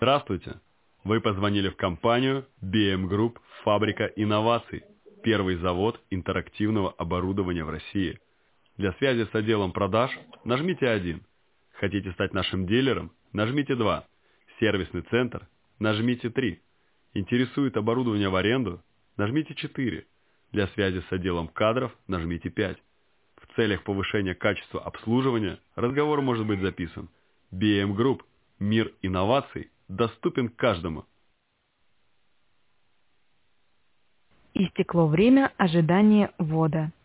Здравствуйте! Вы позвонили в компанию BM Group «Фабрика инноваций», первый завод интерактивного оборудования в России. Для связи с отделом продаж нажмите 1. Хотите стать нашим дилером? Нажмите 2. Сервисный центр? Нажмите 3. Интересует оборудование в аренду? Нажмите 4. Для связи с отделом кадров нажмите 5. В целях повышения качества обслуживания разговор может быть записан. BM Group. Мир инноваций доступен каждому. Истекло время ожидания ввода.